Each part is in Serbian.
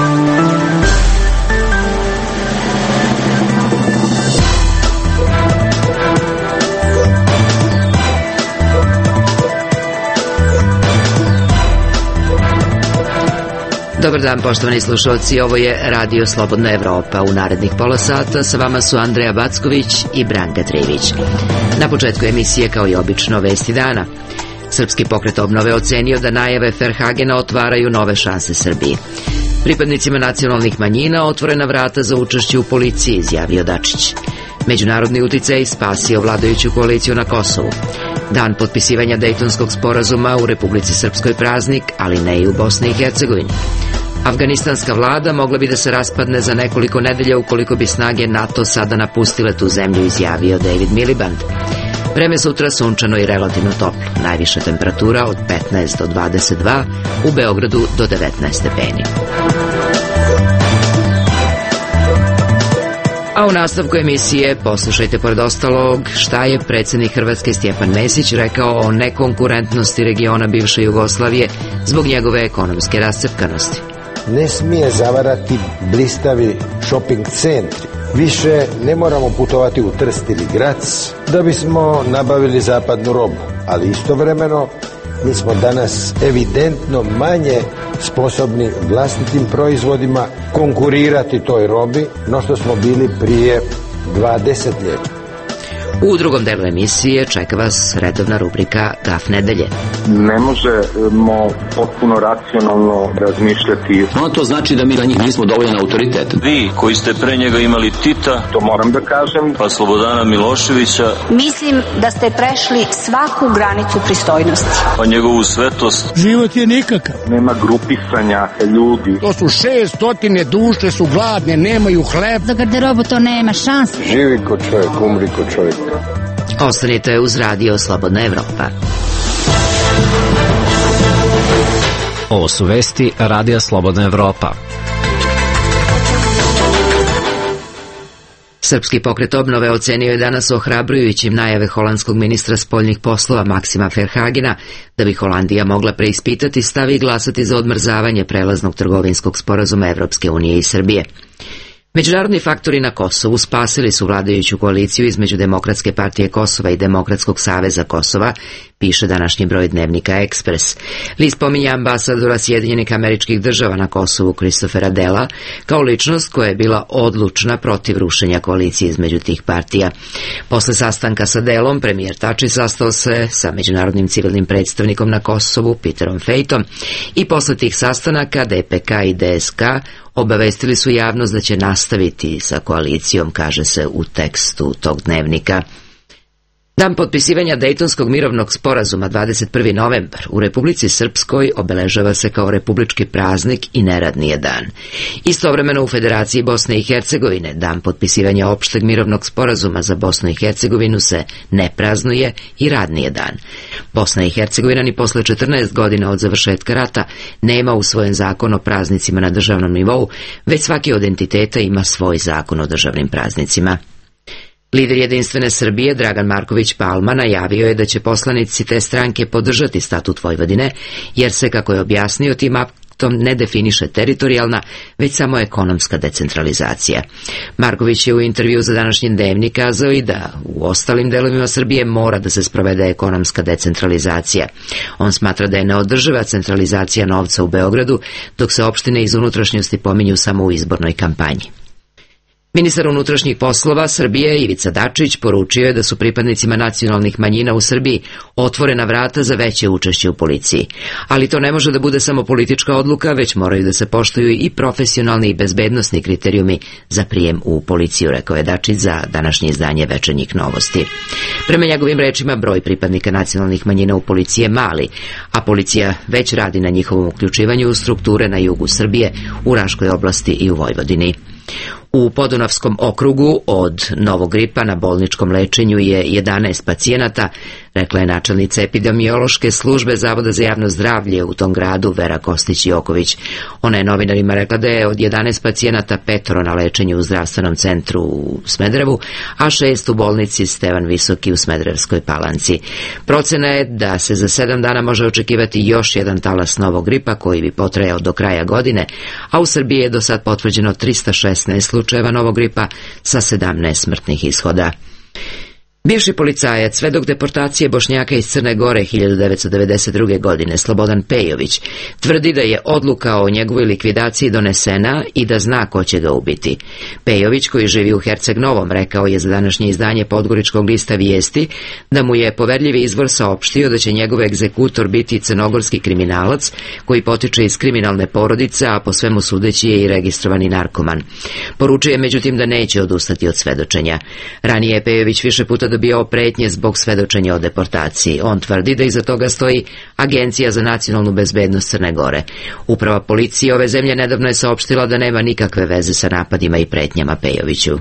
Dobar dan, poštovani slušalci, ovo je Radio Slobodna Evropa. U narednih pola sata sa vama su Andreja Backović i Branka Trivić. Na početku emisije, kao i obično, vesti dana. Srpski pokret obnove ocenio da najave Ferhagena otvaraju nove šanse Srbiji. Pripadnicima nacionalnih manjina otvorena vrata za učešće u policiji, izjavio Dačić. Međunarodni uticaj spasio vladajuću koaliciju na Kosovu. Dan potpisivanja Dejtonskog sporazuma u Republici Srpskoj praznik, ali ne i u Bosni i Hercegovini. Afganistanska vlada mogla bi da se raspadne za nekoliko nedelja ukoliko bi snage NATO sada napustile tu zemlju, izjavio David Miliband. Vreme sutra sunčano i relativno toplo. Najviša temperatura od 15 do 22, u Beogradu do 19 stepeni. A u nastavku emisije poslušajte pored ostalog šta je predsjednik Hrvatske Stjepan Mesić rekao o nekonkurentnosti regiona bivše Jugoslavije zbog njegove ekonomske rascepkanosti. Ne smije zavarati blistavi shopping centri. Više ne moramo putovati u Trst ili Grac da bismo nabavili zapadnu robu, ali istovremeno mi smo danas evidentno manje sposobni vlastitim proizvodima konkurirati toj robi no što smo bili prije 2 desetljeća. U drugom delu emisije čeka vas redovna rubrika Gaf nedelje. Ne možemo potpuno racionalno razmišljati. No to znači da mi na njih nismo dovoljan autoritet. Vi koji ste pre njega imali Tita, to moram da kažem, pa Slobodana Miloševića. Mislim da ste prešli svaku granicu pristojnosti. Pa njegovu svetost. Život je nikakav. Nema grupisanja ljudi. To su 600 duše su gladne, nemaju hleb. Za garderobu to nema šanse. Živi ko čovjek, umri ko čovjek. Ostanite uz Radio Slobodna Evropa. Ovo su vesti Radija Slobodna Evropa. Srpski pokret obnove ocenio je danas ohrabrujućim najave holandskog ministra spoljnih poslova Maksima Verhagena da bi Holandija mogla preispitati stav i glasati za odmrzavanje prelaznog trgovinskog sporazuma Evropske unije i Srbije. Međunarodni faktori na Kosovu spasili su vladajuću koaliciju između Demokratske partije Kosova i Demokratskog saveza Kosova, piše današnji broj dnevnika Ekspres. List pominje ambasadora Sjedinjenih Američkih Država na Kosovu Christophera Dela kao ličnost koja je bila odlučna protiv rušenja koalicije između tih partija. Posle sastanka sa Delom, premijer Tači sastao se sa međunarodnim civilnim predstavnikom na Kosovu Peterom Fejtom i posle tih sastanaka DPK i DSK obavestili su javnost da će nastaviti sa koalicijom, kaže se u tekstu tog dnevnika. Dan potpisivanja Dejtonskog mirovnog sporazuma 21. novembar u Republici Srpskoj obeležava se kao republički praznik i neradni je dan. Istovremeno u Federaciji Bosne i Hercegovine dan potpisivanja opšteg mirovnog sporazuma za Bosnu i Hercegovinu se ne praznuje i radni je dan. Bosna i Hercegovina ni posle 14 godina od završetka rata nema usvojen zakon o praznicima na državnom nivou, već svaki od entiteta ima svoj zakon o državnim praznicima. Lider Jedinstvene Srbije Dragan Marković Palma najavio je da će poslanici te stranke podržati statut Vojvodine, jer se, kako je objasnio, tim aktom ne definiše teritorijalna, već samo ekonomska decentralizacija. Marković je u intervju za današnji dnevnik kazao i da u ostalim delovima Srbije mora da se sprovede ekonomska decentralizacija. On smatra da je neodrživa centralizacija novca u Beogradu, dok se opštine iz unutrašnjosti pominju samo u izbornoj kampanji. Ministar unutrašnjih poslova Srbije Ivica Dačić poručio je da su pripadnicima nacionalnih manjina u Srbiji otvorena vrata za veće učešće u policiji. Ali to ne može da bude samo politička odluka, već moraju da se poštuju i profesionalni i bezbednosni kriterijumi za prijem u policiju, rekao je Dačić za današnje izdanje Večernjih novosti. Prema njegovim rečima, broj pripadnika nacionalnih manjina u policiji je mali, a policija već radi na njihovom uključivanju u strukture na jugu Srbije, u Raškoj oblasti i u Vojvodini. U Podunavskom okrugu od novog gripa na bolničkom lečenju je 11 pacijenata, rekla je načelnica epidemiološke službe Zavoda za javno zdravlje u tom gradu Vera Kostić-Joković. Ona je novinarima rekla da je od 11 pacijenata 5 na lečenju u zdravstvenom centru u Smederevu, a 6 u bolnici Stevan Visoki u Smederevskoj Palanci. Procena je da se za 7 dana može očekivati još jedan talas novog gripa koji bi potrajao do kraja godine, a u Srbiji je do sad potvrđeno 316 slučajeva novog gripa sa 17 smrtnih ishoda. Bivši policajac sve dok deportacije Bošnjaka iz Crne Gore 1992. godine Slobodan Pejović tvrdi da je odluka o njegovoj likvidaciji donesena i da zna ko će ga ubiti. Pejović, koji živi u Herceg Novom, rekao je za današnje izdanje Podgoričkog lista Vijesti da mu je poverljivi izvor saopštio da će njegov egzekutor biti crnogorski kriminalac koji potiče iz kriminalne porodice, a po svemu sudeći je i registrovani narkoman. Poručuje međutim da neće odustati od svedočenja. Ranije je Pejović više puta dobio pretnje zbog svedočenja o deportaciji. On tvrdi da iza toga stoji Agencija za nacionalnu bezbednost Crne Gore. Uprava policije ove zemlje nedavno je saopštila da nema nikakve veze sa napadima i pretnjama Pejoviću.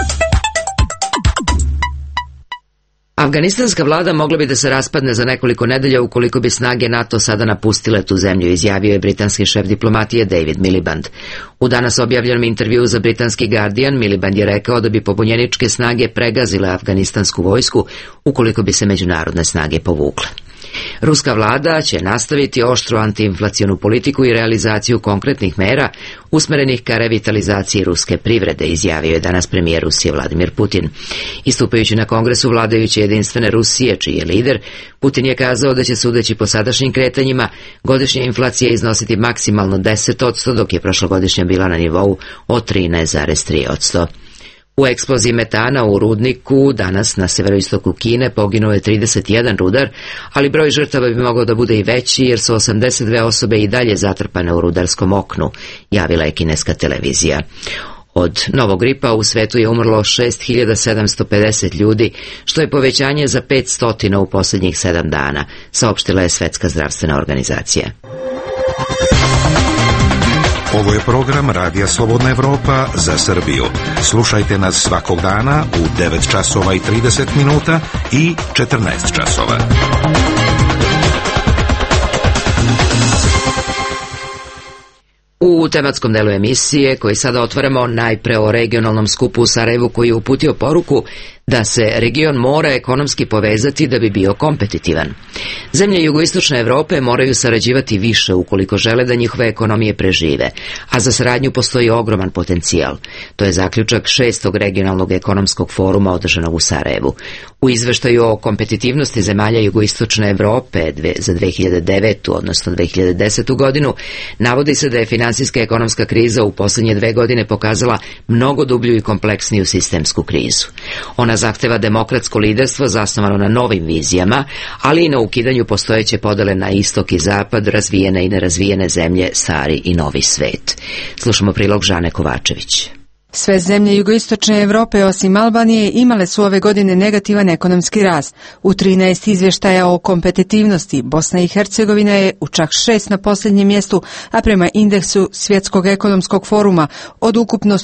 Afganistanska vlada mogla bi da se raspadne za nekoliko nedelja ukoliko bi snage NATO sada napustile tu zemlju, izjavio je britanski šef diplomatije David Miliband. U danas objavljenom intervjuu za britanski Guardian, Miliband je rekao da bi pobunjeničke snage pregazile afganistansku vojsku ukoliko bi se međunarodne snage povukle. Ruska vlada će nastaviti oštru antiinflacionu politiku i realizaciju konkretnih mera usmerenih ka revitalizaciji ruske privrede, izjavio je danas premijer Rusije Vladimir Putin. Istupajući na kongresu vladajuće jedinstvene Rusije, čiji je lider, Putin je kazao da će, sudeći po sadašnjim kretanjima, godišnja inflacija iznositi maksimalno 10%, dok je prošlogodišnja bila na nivou od 13,3%. U eksploziji metana u rudniku danas na severoistoku Kine poginuo je 31 rudar, ali broj žrtava bi mogao da bude i veći jer su 82 osobe i dalje zatrpane u rudarskom oknu, javila je kineska televizija. Od novog gripa u svetu je umrlo 6750 ljudi, što je povećanje za 500 u posljednjih 7 dana, saopštila je Svetska zdravstvena organizacija. Ovo je program Radija Slobodna Evropa za Srbiju. Slušajte nas svakog dana u 9 časova i 30 minuta i 14 časova. U tematskom delu emisije, koji sada otvaramo, najpre o regionalnom skupu u Sarajevu koji je uputio poruku da se region mora ekonomski povezati da bi bio kompetitivan. Zemlje jugoistočne Evrope moraju sarađivati više ukoliko žele da njihove ekonomije prežive, a za saradnju postoji ogroman potencijal. To je zaključak 6. regionalnog ekonomskog foruma održanog u Sarajevu. U izveštaju o kompetitivnosti zemalja jugoistočne Evrope za 2009. odnosno 2010. godinu navodi se da je finansijska ekonomska kriza u posljednje 2 godine pokazala mnogo dublju i kompleksniju sistemsku krizu. Ona zahteva demokratsko liderstvo zasnovano na novim vizijama, ali i na ukidanju postojeće podele na istok i zapad, razvijene i nerazvijene zemlje, stari i novi svet. Slušamo prilog Žane Kovačević. Sve zemlje jugoistočne Evrope osim Albanije imale su ove godine negativan ekonomski rast. U 13 izvještaja o kompetitivnosti Bosna i Hercegovina je u čak 6 na posljednjem mjestu, a prema indeksu Svjetskog ekonomskog foruma od ukupno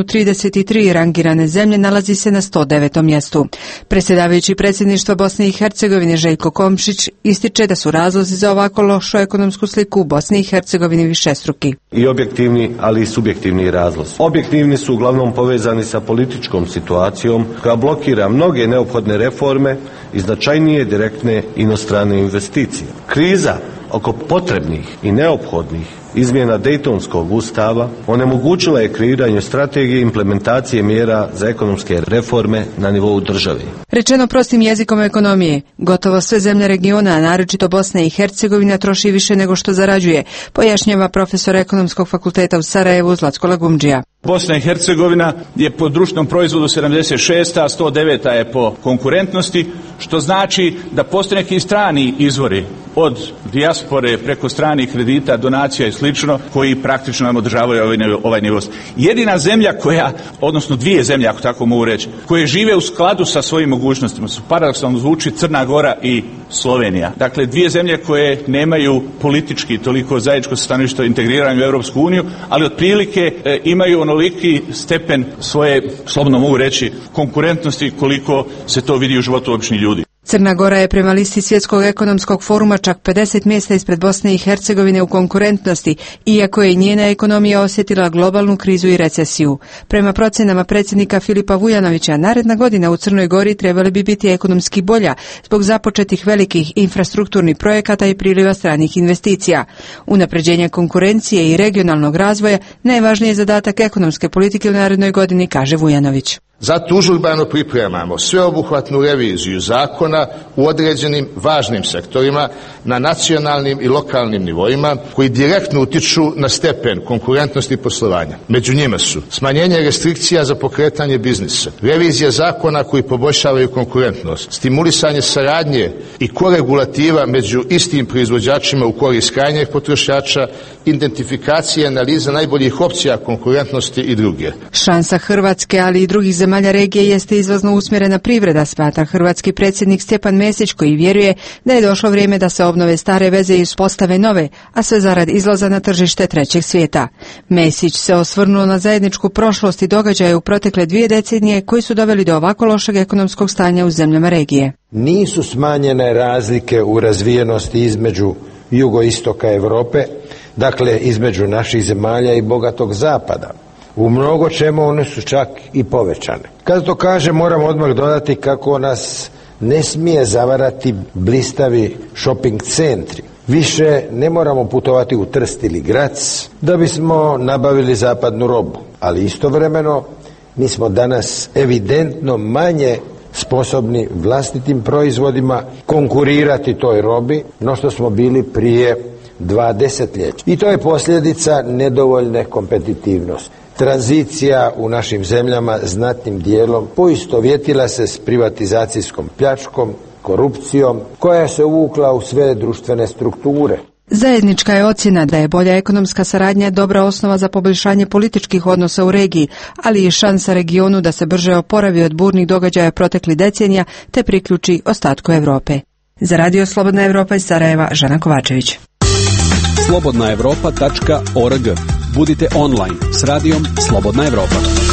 133 rangirane zemlje nalazi se na 109. mjestu. Predsjedavajući predsjedništva Bosne i Hercegovine Željko Komšić ističe da su razlozi za ovako lošu ekonomsku sliku u Bosni i Hercegovini višestruki. I objektivni, ali i subjektivni razlozi. Objektivni su uglavnom povezani sa političkom situacijom koja blokira mnoge neophodne reforme i značajnije direktne inostrane investicije. Kriza oko potrebnih i neophodnih izmjena Dejtonskog ustava onemogućila je kreiranje strategije implementacije mjera za ekonomske reforme na nivou države. Rečeno prostim jezikom ekonomije, gotovo sve zemlje regiona, a naročito Bosna i Hercegovina, troši više nego što zarađuje, pojašnjava profesor ekonomskog fakulteta u Sarajevu Zlatko Lagumdžija. Bosna i Hercegovina je po društvenom proizvodu 76, a 109 je po konkurentnosti, što znači da postoje neki strani izvori od dijaspore preko stranih kredita, donacija i slično, koji praktično nam održavaju ovaj nivo. Jedina zemlja koja, odnosno 2 zemlje, ako tako mogu reći, koje žive u skladu sa svojim mogućnostima su, paradoksalno zvuči, Crna Gora i Slovenija. Dakle, 2 zemlje koje nemaju politički toliko zajedničko stanovište o integriranju u Europsku uniju, ali otprilike imaju onoliki stepen svoje, slobodno mogu reći, konkurentnosti koliko se to vidi u životu običnih ljudi. Crna Gora je prema listi Svjetskog ekonomskog foruma čak 50 mjesta ispred Bosne i Hercegovine u konkurentnosti, iako je njena ekonomija osjetila globalnu krizu i recesiju. Prema procjenama predsjednika Filipa Vujanovića, naredna godina u Crnoj Gori trebali bi biti ekonomski bolja zbog započetih velikih infrastrukturnih projekata i priliva stranih investicija. Unapređenje konkurencije i regionalnog razvoja najvažniji je zadatak ekonomske politike u narednoj godini, kaže Vujanović. Zato užurbano pripremamo sveobuhvatnu reviziju zakona u određenim važnim sektorima na nacionalnim i lokalnim nivoima koji direktno utiču na stepen konkurentnosti poslovanja. Među njima su smanjenje restrikcija za pokretanje biznisa, revizija zakona koji poboljšavaju konkurentnost, stimulisanje saradnje i koregulativa među istim proizvođačima u korist krajnjeg potrošača, identifikacija i analiza najboljih opcija konkurentnosti i druge. Šansa Hrvatske, ali i drugih zemalja regije jeste izvozno usmjerena privreda, smatra hrvatski predsjednik Stjepan Mesić, koji vjeruje da je došlo vrijeme da se obnove stare veze i uspostave nove, a sve zarad izlaza na tržište trećeg svijeta. Mesić se osvrnuo na zajedničku prošlost i događaje u protekle 2 decenije koji su doveli do ovako lošeg ekonomskog stanja u zemljama regije. Nisu smanjene razlike u razvijenosti između jugoistoka Europe, dakle između naših zemalja i bogatog zapada. U mnogo čemu one su čak i povećane. Kad to kaže, moram odmah dodati kako nas ne smije zavarati blistavi shopping centri. Više ne moramo putovati u Trst ili Grac da bismo nabavili zapadnu robu, ali istovremeno mi smo danas evidentno manje sposobni vlastitim proizvodima konkurirati toj robi no što smo bili prije 2 desetljeća. I to je posljedica nedovoljne kompetitivnosti. Tranzicija u našim zemljama znatnim dijelom poistovjetila se s privatizacijskom pljačkom, korupcijom, koja se uvukla u sve društvene strukture. Zajednička je ocjena da je bolja ekonomska saradnja dobra osnova za poboljšanje političkih odnosa u regiji, ali i šansa regionu da se brže oporavi od burnih događaja proteklih decenija te priključi ostatku Europe. Za Radio Slobodna Evropa iz Sarajeva, Žana Kovačević. slobodnaevropa.org. Budite online s radijom Slobodna Evropa.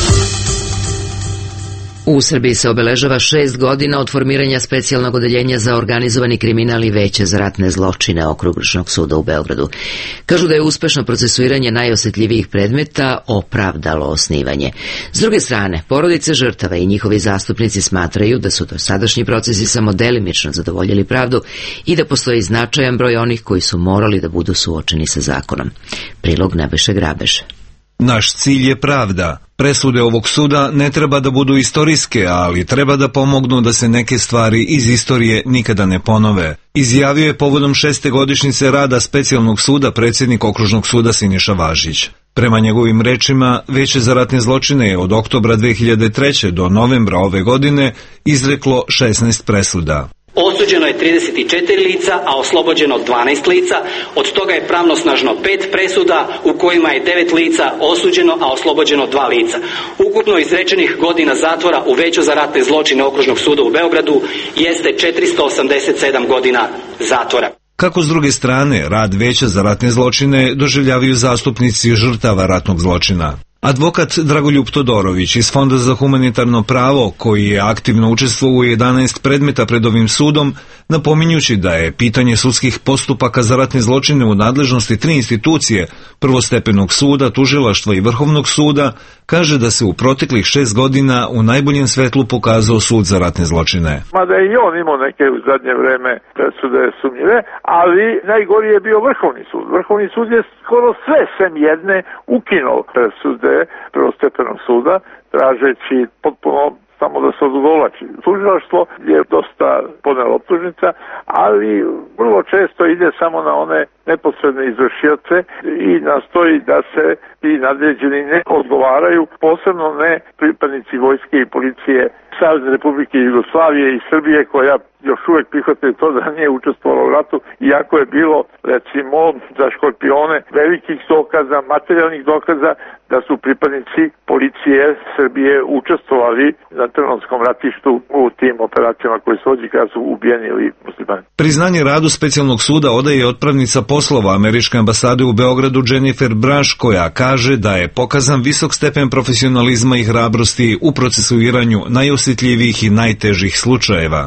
U Srbiji se obeležava 6 godina od formiranja specijalnog odeljenja za organizovani kriminal i Veće za ratne zločine Okružnog suda u Beogradu. Kažu da je uspešno procesuiranje najosjetljivijih predmeta opravdalo osnivanje. S druge strane, porodice žrtava i njihovi zastupnici smatraju da su dosadašnji procesi samo delimično zadovoljili pravdu i da postoji značajan broj onih koji su morali da budu suočeni sa zakonom. Prilog Nebojše Grabeše. Naš cilj je pravda. Presude ovog suda ne treba da budu istorijske, ali treba da pomognu da se neke stvari iz istorije nikada ne ponove. Izjavio je povodom 6. godišnjice rada specijalnog suda predsjednik Okružnog suda Siniša Važić. Prema njegovim rečima, Veće za ratne zločine je od oktobra 2003. do novembra ove godine izreklo 16 presuda. Osuđeno je 34 lica, a oslobođeno 12 lica, od toga je pravnosnažno 5 presuda u kojima je 9 lica osuđeno, a oslobođeno 2 lica. Ukupno izrečenih godina zatvora u Veću za ratne zločine Okružnog suda u Beogradu jeste 487 godina zatvora. Kako s druge strane, rad Veća za ratne zločine doživljavaju zastupnici žrtava ratnog zločina. Advokat Dragoljub Todorović iz Fonda za humanitarno pravo, koji je aktivno učestvovao u 11 predmeta pred ovim sudom, napominjući da je pitanje sudskih postupaka za ratne zločine u nadležnosti 3 institucije, prvostepenog suda, tužilaštva i Vrhovnog suda, kaže da se u proteklih 6 godina u najboljem svetlu pokazao sud za ratne zločine. Mada i on imao neke u zadnje vreme presude sumnjive, ali najgori je bio Vrhovni sud. Vrhovni sud je skoro sve sem jedne ukinuo presude prvostepenog suda, tražeći potpuno samo da se odugovlači. Tužilaštvo je dosta podnelo optužnica, ali vrlo često ide samo na one neposredne izvršioce i nastoji da se ti nadređeni ne odgovaraju, posebno ne pripadnici vojske i policije Savezne Republike Jugoslavije i Srbije, koja još uvijek prihvataju to da nije učestvovala u ratu, iako je bilo, recimo, za Škorpione velikih dokaza, materijalnih dokaza da su pripadnici policije Srbije učestvovali na Trnovskom ratištu u tim operacijama koje su vođi kada su ubijeni ili muslimani. Priznanje radu specijalnog suda odaje otpravnica poslova američke ambasade u Beogradu Jennifer Braš, koja kaže da je pokazan visok stepen profesionalizma i hrabrosti u procesuiranju najosjetljivijih i najtežih slučajeva.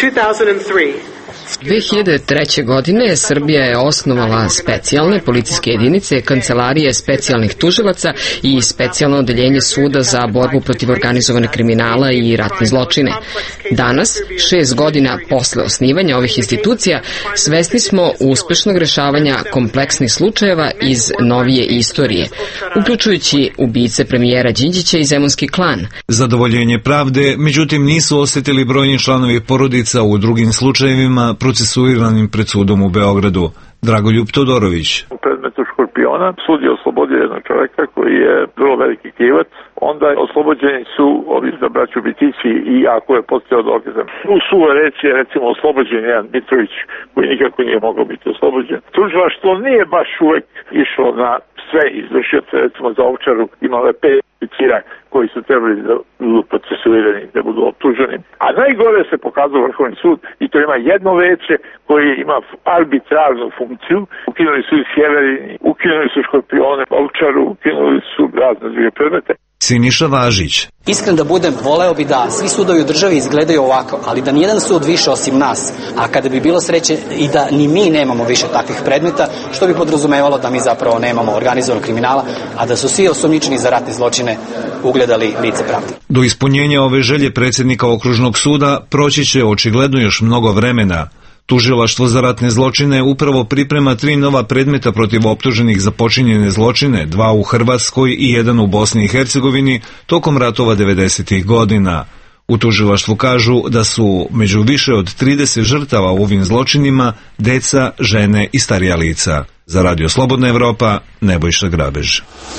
2003. godine Srbija je osnovala specijalne policijske jedinice, kancelarije specijalnih tužilaca i specijalno odeljenje suda za borbu protiv organizovanog kriminala i ratne zločine. Danas, 6 godina posle osnivanja ovih institucija, svesni smo uspešnog rešavanja kompleksnih slučajeva iz novije istorije, uključujući ubice premijera Đinđića i Zemunski klan. Zadovoljenje pravde, međutim, nisu osjetili brojni članovi porodica u drugim slučajevima procesuiranim pred sudom u Beogradu. Dragoljub Todorović. U predmetu Škorpiona sud je oslobodio jednog čoveka koji je vrlo veliki krivac. Onda oslobođeni su ovi za braću Bitići i ako je postojao dokazan. U suve reći je recimo oslobođen jedan Mitrović koji nikako nije mogao biti oslobođen. Tužilaštvo nije baš uvek išlo na sve izvršioce, recimo za Ovčaru imale 5 oficira koji su trebali da budu procesuirani, da budu optuženi. A najgore se pokazao Vrhovni sud i to ima jedno veće koje ima arbitrarnu funkciju. Ukinuli su i Sjeverini, ukinuli su Škorpione, Ovčaru, ukinuli su razne druge predmete. Siniša Važić. Iskren da budem, voleo bi da svi sudovi u državi izgledaju ovako, ali da nijedan sud više osim nas, a kada bi bilo sreće i da ni mi nemamo više takvih predmeta, što bi podrazumevalo da mi zapravo nemamo organizovanog kriminala, a da su svi osumnjičeni za ratne zločine ugledali lice pravde. Do ispunjenja ove želje predsjednika okružnog suda proći će očigledno još mnogo vremena. Tužilaštvo za ratne zločine upravo priprema 3 nova predmeta protiv optuženih za počinjene zločine, 2 u Hrvatskoj i 1 u Bosni i Hercegovini tokom ratova 90. godina. U tužilaštvu kažu da su među više od 30 žrtava u ovim zločinima deca, žene i starija lica. Za Radio Slobodna Evropa, Nebojša Grabež.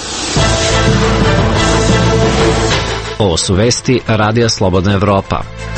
Ovo su vesti Radija Slobodna Evropa.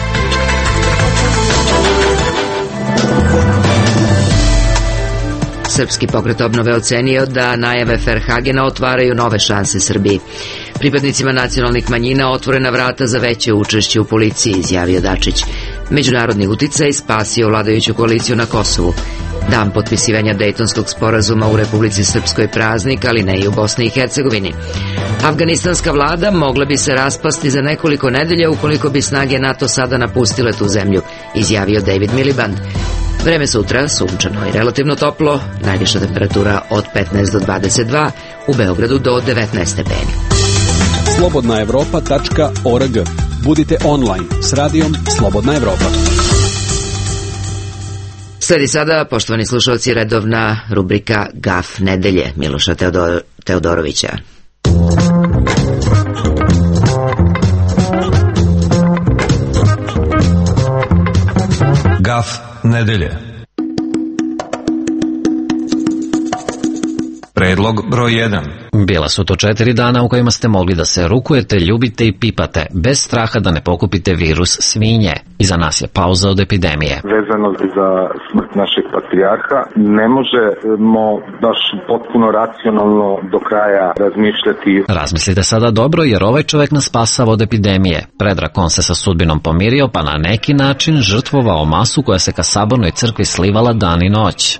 Srpski pokret obnove ocenio da najave Ferhagena otvaraju nove šanse Srbiji. Pripadnicima nacionalnih manjina otvorena vrata za veće učešće u policiji, izjavio Dačić. Međunarodni uticaj spasio vladajuću koaliciju na Kosovu. Dan potpisivanja Dejtonskog sporazuma u Republici Srpskoj praznik, ali ne i u Bosni i Hercegovini. Afganistanska vlada mogla bi se raspasti za nekoliko nedelja ukoliko bi snage NATO sada napustile tu zemlju, izjavio David Miliband. Vreme sutra, sunčano i relativno toplo, najviša temperatura od 15 do 22, u Beogradu do 19 stepeni. slobodnaevropa.org. Budite online s radijom Slobodna Evropa. Sledi sada, poštovani slušalci, redovna rubrika Gaf nedelje Miloša Teodorovića. Gaf nedelje. Predlog broj 1. Bila su to 4 dana u kojima ste mogli da se rukujete, ljubite i pipate, bez straha da ne pokupite virus svinje. Iza nas je pauza od epidemije. Vezano za smrt našeg patrijarha, ne možemo baš potpuno racionalno do kraja razmišljati. Razmislite sada dobro, jer ovaj čovek nas spasava od epidemije. Predrag on se sa sudbinom pomirio, pa na neki način žrtvovao masu koja se ka sabornoj crkvi slivala dan i noć.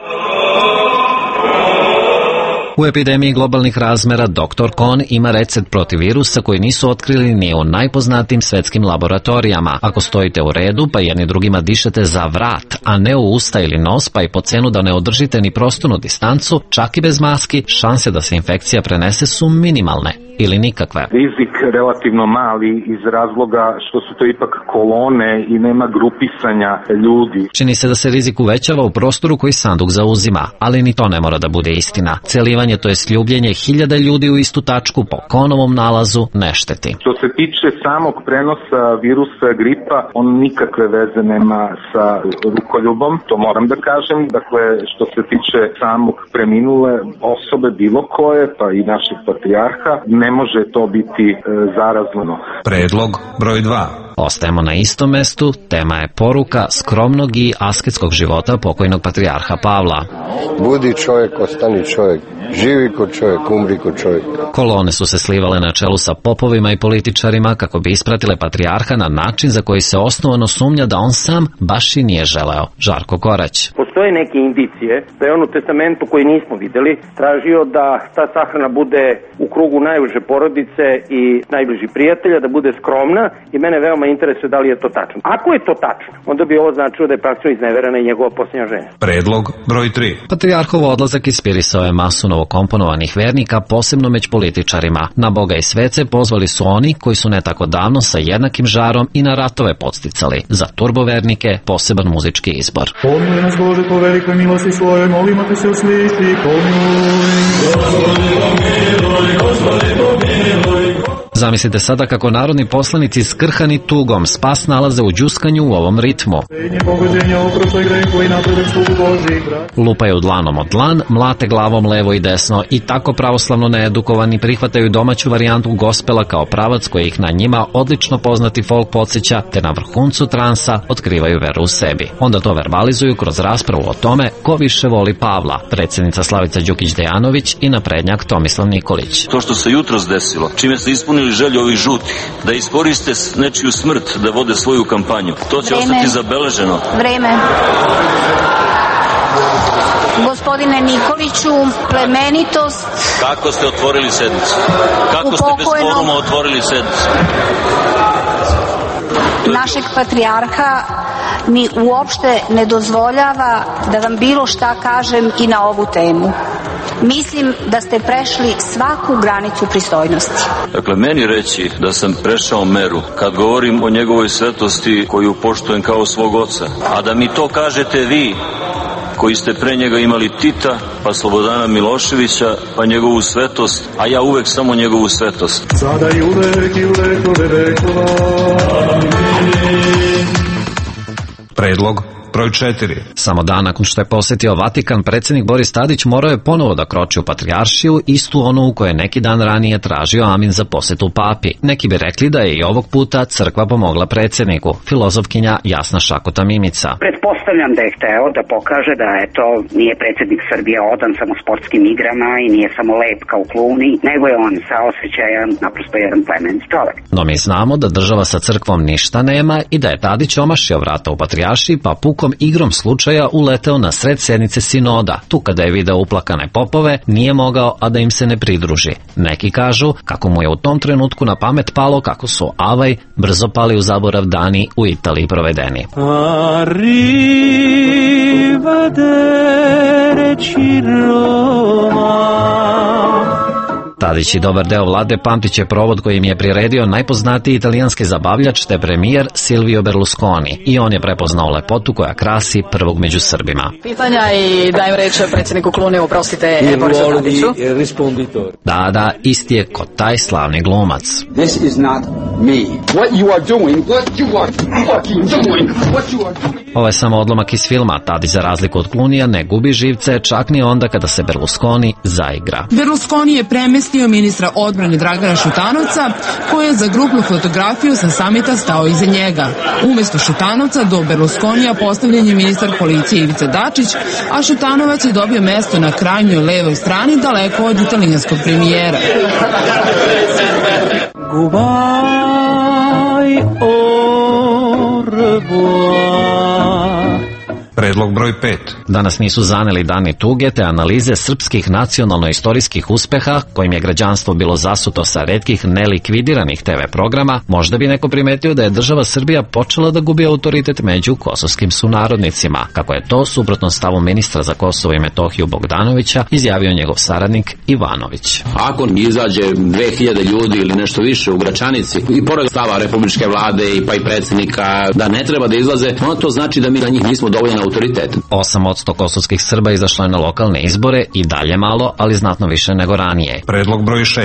U epidemiji globalnih razmera Dr. Kon ima recept protiv virusa koji nisu otkrili ni u najpoznatijim svetskim laboratorijama. Ako stojite u redu pa jedni drugima dišete za vrat, a ne u usta ili nos, pa i po cenu da ne održite ni prostornu distancu, čak i bez maski, šanse da se infekcija prenese su minimalne ili nikakve. Rizik relativno mali iz razloga što su to ipak kolone i nema grupisanja ljudi. Čini se da se rizik uvećava u prostoru koji sanduk zauzima, ali ni to ne mora da bude istina. Celivanje, to je sljubljenje 1000 ljudi u istu tačku po Konovom nalazu, ne šteti. Što se tiče samog prenosa virusa gripa, on nikakve veze nema sa rukoljubom, to moram da kažem. Dakle, što se tiče samog preminule osobe bilo koje, pa i našeg patrijarha, ne može to biti zarazno. Predlog broj 2. Ostajemo na istom mestu, tema je poruka skromnog i asketskog života pokojnog patrijarha Pavla. Budi čovjek, ostani čovjek. Živi ko čovjek, umri ko čovjek. Kolone su se slivale na čelu sa popovima i političarima kako bi ispratile patrijarha na način za koji se osnovano sumnja da on sam baš i nije želeo. Žarko Korać. Postoje neke indicije da je on u testamentu koji nismo videli tražio da ta sahrana bude u krugu najuže porodice i najbližih prijatelja, da bude skromna i mene veoma interesuje da li je to tačno. Ako je to tačno, onda bi ovo značilo da je praktično izneverena i njegova posljednja žena. Predlog broj 3. Patrijarhov odlazak ispirisao je masu novokomponovanih vernika, posebno među političarima. Na Boga i svece pozvali su oni koji su ne tako davno sa jednakim žarom i na ratove podsticali. Za turbovernike poseban muzički izbor. Pomiluj nas Bože po velikoj milosti svojoj, molimo te se usliši, pomiluj. Gospodi pomiluj. Zamislite sada kako narodni poslanici skrhani tugom spas nalaze u đuskanju u ovom ritmu. Lupaju dlanom od dlan, mlate glavom levo i desno i tako pravoslavno needukovani prihvataju domaću varijantu gospela kao pravac koji ih na njima odlično poznati folk podsjeća, te na vrhuncu transa otkrivaju veru u sebi. Onda to verbalizuju kroz raspravu o tome ko više voli Pavla, predsjednica Slavica Đukić-Dejanović i naprednjak Tomislav Nikolić. To što se jutros desilo, čime se ispunili želju ovih žutih, da iskoriste nečiju smrt da vode svoju kampanju. To će ostati zabeleženo. Vreme. Gospodine Nikoliću, plemenitost. Kako ste otvorili sednicu? Kako ste bez kvoruma otvorili sednicu? Našeg patrijarha mi uopšte ne dozvoljava da vam bilo šta kažem i na ovu temu. Mislim da ste prešli svaku granicu pristojnosti. Dakle, meni reći da sam prešao meru kad govorim o njegovoj svetosti koju poštujem kao svog oca, a da mi to kažete vi koji ste pre njega imali Tita, pa Slobodana Miloševića, pa njegovu svetost, a ja uvek samo njegovu svetost. Sada i uvek vekova. Predlog broj 4. Samo dan nakon što je posjetio Vatikan, predsjednik Boris Tadić morao je ponovo da kroči u patrijaršiju, istu onu u kojoj neki dan ranije tražio amin za posjetu papi. Neki bi rekli da je i ovog puta crkva pomogla predsjedniku, filozofkinja Jasna Šakota Mimica. Pretpostavljam da je hteo da pokaže da nije predsjednik Srbije odan samo sportskim igrama i nije samo lep kao kluni, nego je on saosećajan, naprosto jedan plemenit čovek. No mi znamo da država sa crkvom ništa nema i da je Tadić omašio vrata u patrijaršiji, pa pukom igrom slučaja uleteo na sred sjednice sinoda. Tu kada je video uplakane popove, nije mogao a da im se ne pridruži. Neki kažu kako mu je u tom trenutku na pamet palo kako su avaj brzo pali u zaborav dani u Italiji provedeni. Tadić i dobar deo vlade pamtit će provod koji im je priredio najpoznatiji italijanski zabavljač te premijer Silvio Berlusconi i on je prepoznao lepotu koja krasi prvog među Srbima. Pitanja i dajem reč predsjedniku Klune, oprostite, Borisu Tadiću. Da, isti je ko taj slavni glumac. This is not me. What you are doing, what you are fucking doing, what you are doing. Ovo je samo odlomak iz filma. Tadić za razliku od Klunija ne gubi živce čak ni onda kada se Berlusconi zaigra. Berlusconi je premestio ministra odbrane Dragana Šutanovca, koji je za grupnu fotografiju sa samita stao iza njega. Umesto Šutanovca do Berlusconija postavljen je ministar policije Ivica Dačić, a Šutanovac je dobio mesto na krajnjoj levoj strani daleko od italijanskog premijera. Goodbye, au revoir. Predlog broj 5. Danas nisu zaneli dani tuge te analize srpskih nacionalno-istorijskih uspeha kojim je građanstvo bilo zasuto sa retkih nelikvidiranih TV programa. Možda bi neko primetio da je država Srbija počela da gubi autoritet među kosovskim sunarodnicima, kako je to suprotno stavu ministra za Kosovo i Metohiju Bogdanovića izjavio njegov saradnik Ivanović. Ako izađe 2000 ljudi ili nešto više u Gračanici i pored stava republičke vlade pa i predsjednika da ne treba da izlaze, ono to znači da mi na njih nismo dovoljno autoritet. 8% kosovskih Srba izašlo je na lokalne izbore i dalje malo, ali znatno više nego ranije. Predlog broj 6.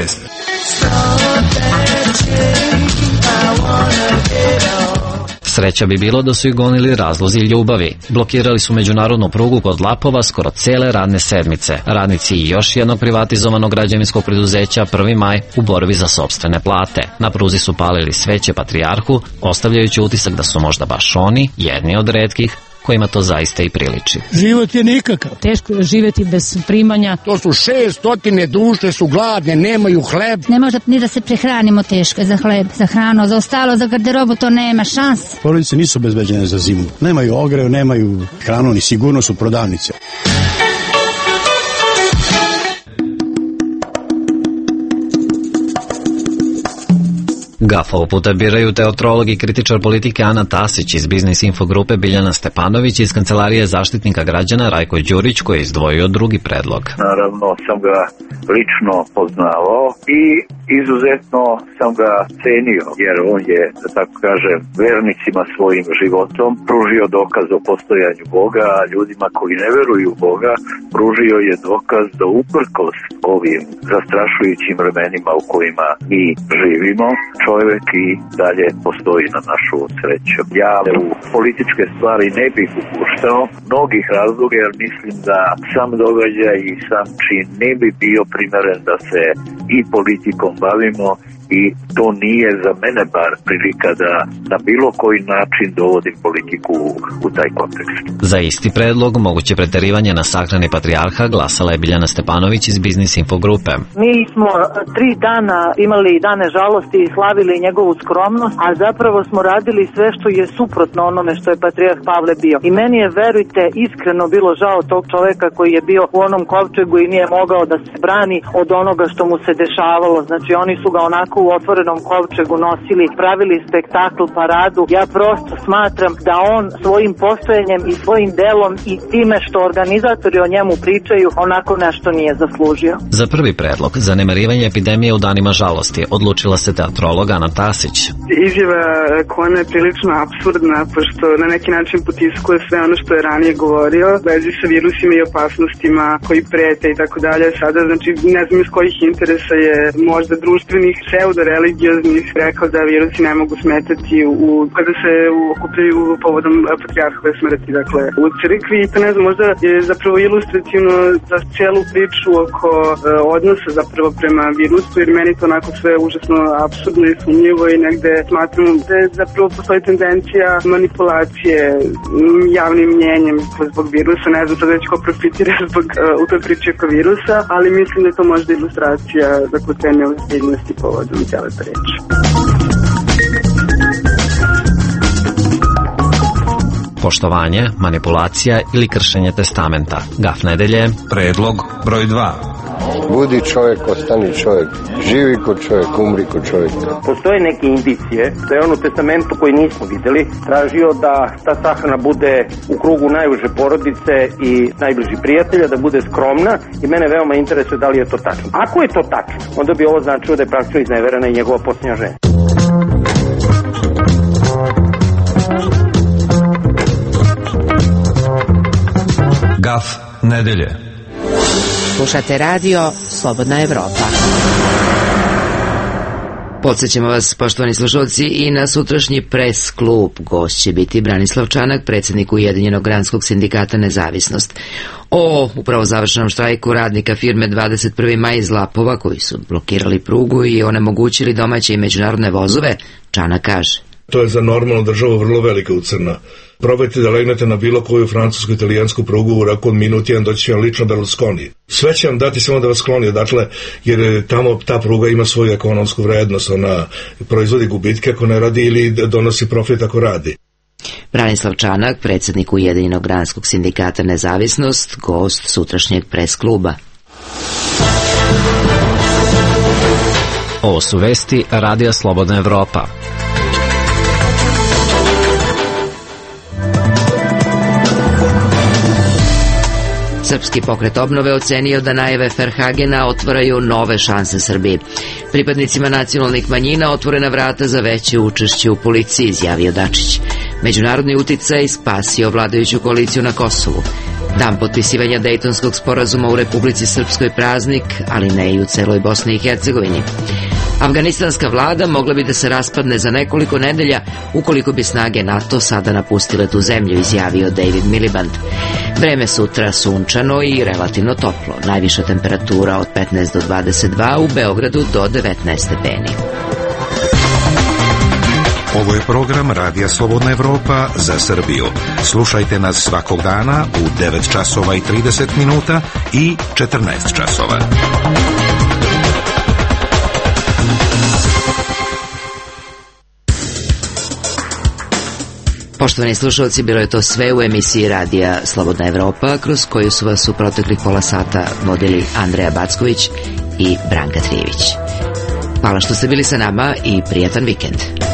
Sreća bi bilo da su ih gonili razlozi ljubavi. Blokirali su međunarodnu prugu kod Lapova skoro cele radne sedmice. Radnici i još jednog privatizovanog građevinskog preduzeća 1. maj u borbi za sopstvene plate. Na pruzi su palili sveće patrijarhu, ostavljajući utisak da su možda baš oni jedni od retkih kojima to zaista i priliči. Život je nikakav. Teško je živjeti bez primanja. To su 600 duše su gladne, nemaju hleb. Ne može ni da se prehranimo, teško je za hleb, za hranu, za ostalo, za garderobu, to nema šans. Porodice nisu obezbeđene za zimu. Nemaju ogrev, nemaju hranu, ni sigurno su prodavnice. Gaf ovog puta biraju teatrolog i kritičar politike Ana Tasić, iz Biznis Info grupe Biljana Stepanović, iz Kancelarije zaštitnika građana Rajko Đurić, koji je izdvojio drugi predlog. Naravno sam ga lično poznavao i izuzetno sam ga cenio, jer on je, da tako kažem, vernicima svojim životom pružio dokaz o postojanju Boga, a ljudima koji ne veruju u Boga pružio je dokaz da uprkos ovim zastrašujućim vremenima u kojima mi živimo, čovjek i dalje postoji na našu sreću. Ja u političke stvari ne bih upuštao mnogih razloga, jer mislim da sam događaj i sam čin ne bi bio primeren da se i politikom bavimo, i to nije za mene bar prilika da na bilo koji način dovodim politiku u taj kontekst. Za isti predlog, moguće preterivanje na sahrani patrijarha, glasala je Biljana Stepanović iz Biznis Info grupe. Mi smo 3 dana imali dane žalosti i slavili njegovu skromnost, a zapravo smo radili sve što je suprotno onome što je patrijarh Pavle bio. I meni je, verujte, iskreno bilo žao tog čoveka koji je bio u onom kovčegu i nije mogao da se brani od onoga što mu se dešavalo. Znači oni su ga onako u otvorenom kovčegu nosili, pravili spektakl, paradu. Ja prosto smatram da on svojim postojanjem i svojim delom i time što organizatori o njemu pričaju onako nešto nije zaslužio. Za prvi predlog, zanemarivanje epidemije u danima žalosti, odlučila se teatrolog Ana Tasić. Izjava Kona je prilično apsurdna, pošto na neki način potiskuje sve ono što je ranije govorio, vezi sa virusima i opasnostima koji prete i tako dalje. Sada, znači, ne znam iz kojih interesa je možda društvenih pseudo-religioznih rekao da virusi ne mogu smetati kada se okupljaju povodom patrijarhove smrti, dakle, u crkvi. To ne znam, možda je zapravo ilustrativno za celu priču oko odnosa zapravo prema virusu, jer meni to onako sve užasno apsurdno i sumnjivo i negde smatram da je zapravo postoji tendencija manipulacije javnim mnjenjem zbog virusa. Ne znam sad već ko profitira u toj priči oko virusa, ali mislim da je to možda ilustracija dakle te neozbiljnosti povodom cijele priče. Poštovanje, manipulacija ili kršenje testamenta. Gaf nedelje. Predlog broj 2. Budi čovjek, ostani čovjek. Živi ko čovjek, umri ko čovjek. Postoje neke indicije da je on u testamentu koji nismo videli tražio da ta sahrana bude u krugu najuže porodice i najbližih prijatelja, da bude skromna, i mene veoma interesuje da li je to tačno. Ako je to tačno, onda bi ovo značilo da je praktično izneverena i njegova posljednja žena. Gaf nedelje. Slušate radio Slobodna Evropa. Podsjećamo vas, poštovani slušalci, i na sutrašnji pres klub. Gost će biti Branislav Čanak, predsjednik Ujedinjenog granskog sindikata Nezavisnost. O upravo završenom štrajku radnika firme 21. maj iz Lapova, koji su blokirali prugu i onemogućili domaće i međunarodne vozove, Čanak kaže: to je za normalnu državu vrlo velika ucrna. Probajte da legnete na bilo koju francusku, italijansku prugu u roku od minut jedan, doći će vam lično da vas skloni. Sve će vam dati samo da vas skloni odatle, jer tamo ta pruga ima svoju ekonomsku vrednost, ona proizvodi gubitke ako ne radi ili donosi profit ako radi. Branislav Čanak, predsjednik Ujedinjenog granskog sindikata Nezavisnost, gost sutrašnjeg pres kluba. Ovo su vesti Radija Slobodna Evropa. Srpski pokret obnove ocenio da najave Ferhagena otvaraju nove šanse Srbiji. Pripadnicima nacionalnih manjina otvorena vrata za veće učešće u policiji, izjavio Dačić. Međunarodni uticaj spasio vladajuću koaliciju na Kosovu. Dan potpisivanja Dejtonskog sporazuma u Republici Srpskoj praznik, ali ne i u celoj Bosni i Hercegovini. Afganistanska vlada mogla bi da se raspadne za nekoliko nedelja ukoliko bi snage NATO sada napustile tu zemlju, izjavio David Miliband. Vreme sutra sunčano i relativno toplo. Najviša temperatura od 15 do 22, u Beogradu do 19 stepeni. Ovo je program Radija Slobodna Evropa za Srbiju. Slušajte nas svakog dana u 9 časova i 30 minuta i 14 časova. Poštovani slušalci, bilo je to sve u emisiji Radija Slobodna Evropa, kroz koju su vas u proteklih pola sata vodili Andreja Backović i Branka Trijević. Hvala što ste bili sa nama i prijatan vikend.